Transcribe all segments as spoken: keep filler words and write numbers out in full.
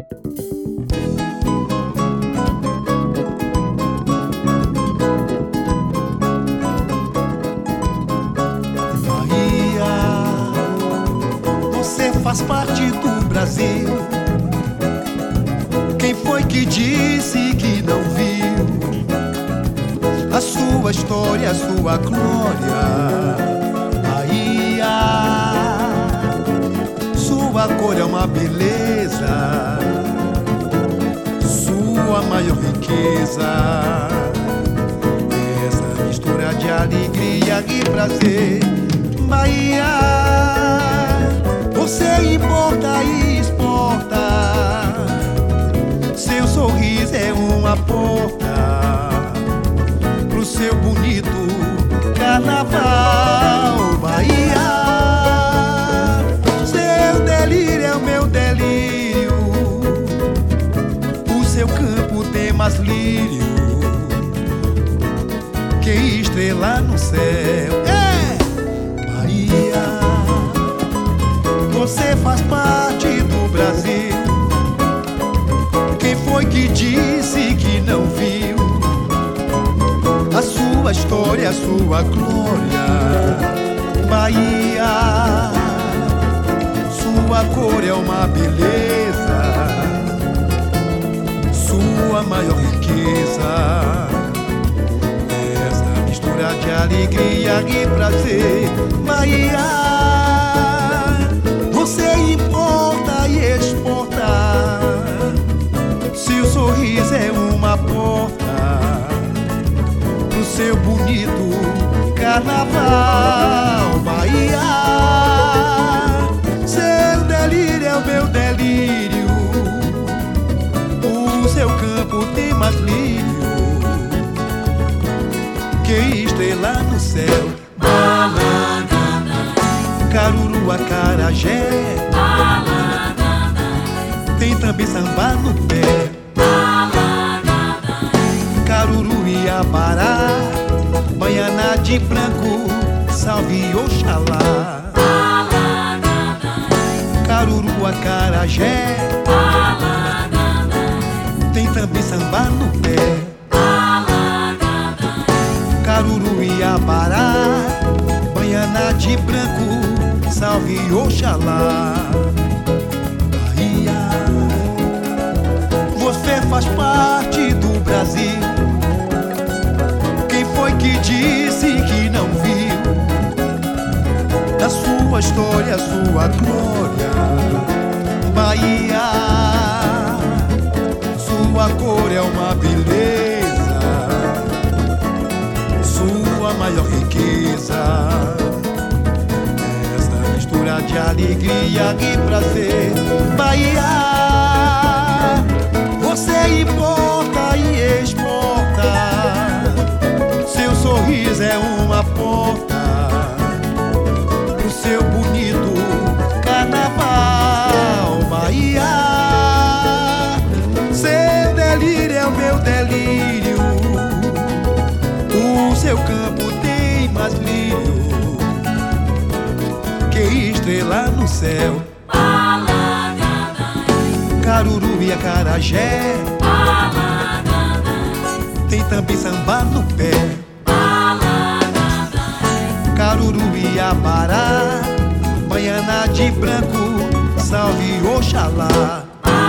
Faz parte do Brasil. Quem foi que disse que não viu a sua história, a sua glória? Bahia, sua cor é uma beleza, sua maior riqueza, essa mistura de alegria e prazer. Bahia, você importa e exporta, seu sorriso é uma porta pro seu bonito carnaval. Bahia, seu delírio é o meu delírio, o seu campo tem mais lírio que estrela no céu. Você faz parte do Brasil. Quem foi que disse que não viu a sua história, a sua glória? Bahia, sua cor é uma beleza, sua maior riqueza, essa mistura de alegria e prazer. Bahia, você importa e exporta, seu sorriso é uma porta pro seu bonito carnaval. Bahia, seu delírio é o meu delírio, o seu campo tem mais lírio que estrela no céu. Caruru, acarajé, tem também samba no pé. Caruru e abará, baiana de branco, salve Oxalá. Caruru, acarajé, tem também samba no pé. Caruru e abará, baiana de branco, salve Oxalá. Bahia, você faz parte do Brasil. Quem foi que disse que não viu a sua história, a sua glória? Bahia, sua cor é uma beleza, sua maior riqueza, de alegria e prazer. Bahia, você importa e exporta, seu sorriso é uma porta pro seu bonito carnaval. Bahia, seu delírio é o meu delírio, o seu campo tem mais lírio que estrela no céu. Caruru e acarajé, tem também samba no pé. Caruru e abará, baiana de branco, salve Oxalá.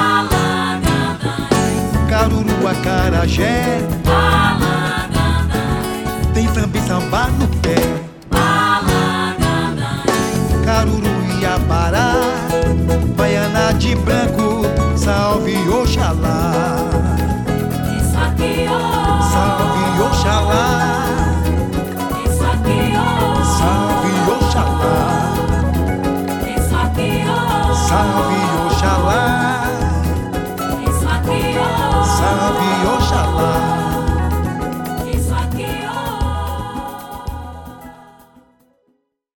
Caruru, acarajé, tem também samba no pé. Caruru e abará, baiana de branco, salve Oxalá. Isso aqui, oh, salve Oxalá. Isso aqui, oh, salve Oxalá. Isso aqui, oh, salve